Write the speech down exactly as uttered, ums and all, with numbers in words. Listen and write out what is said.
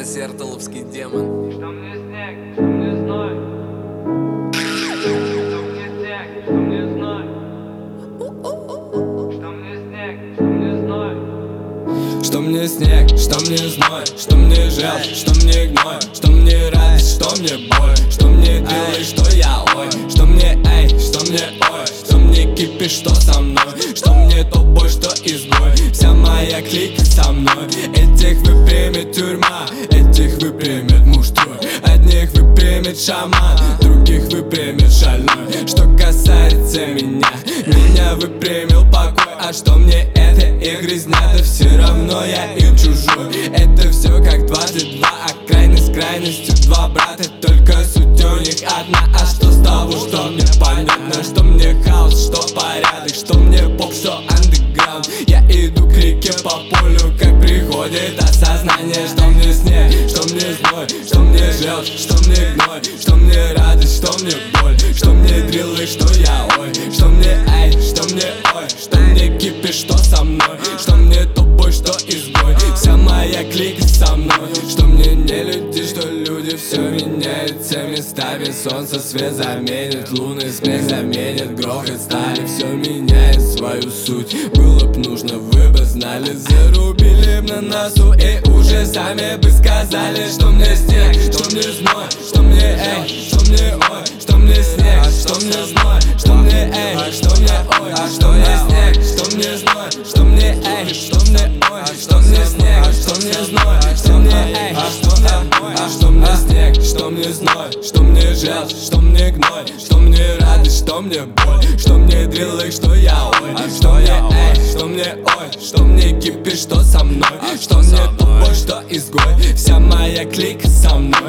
Это Сертоловский демон. Что мне снег, что мне зной, что мне снег, что мне зной, что мне снег, что мне зной, что мне снег, что мне зной, что мне жал, что мне гной, что мне радость, что мне боль, что мне делай, что я ой, что мне эй, что мне ой, что мне кипиш, что со мной, что мне тобой, что изгой, вся моя клика со мной. Этих выпрямит тюрьма, этих выпрямит муштрой, одних выпрямит шаман, других выпрямит шальной. Что касается меня, меня выпрямил покой, а что мне это их грязня, да все равно я им чужой. Это все как двадцать два, а крайность крайностью два брата, только суть у них одна. А что с того, что мне понятно, что мне хаос, что порядок, что мне поп, что андеграунд. Я иду к реке по полю, как приходит осознание, что мне снег, что мне зной, что мне желчь, что мне гной, что мне радость, что мне боль, что мне дриллы, что я ой, что мне эй, что мне ой, что мне кипиш, что со мной, что мне тобой, что изгой, вся моя клика со мной. Что мне не люди, что люди, все меняется местами, солнце свет заменит, лунный смех заменит, грохот стали, все меняет свою суть. Было б нужно, вы бы знали, зарубили б на носу и уже сами бы сказали, что мне снег, что мне зной, что мне эй, что мне ой, что мне снег, что мне зной, что мне эй, что мне ой, что мне снег, что мне зной, что мне эй, что мне ой, что мне снег, что мне зной, что мне эй, что мне ой, что мне снег, что мне зной, что мне желчь, что мне гной, что мне радость, что мне боль, что мне дриллы, что я ой, что мне эй, что мне ой, что мне кипиш, что со мной, что мне тупой, что изгой, вся моя клика со мной.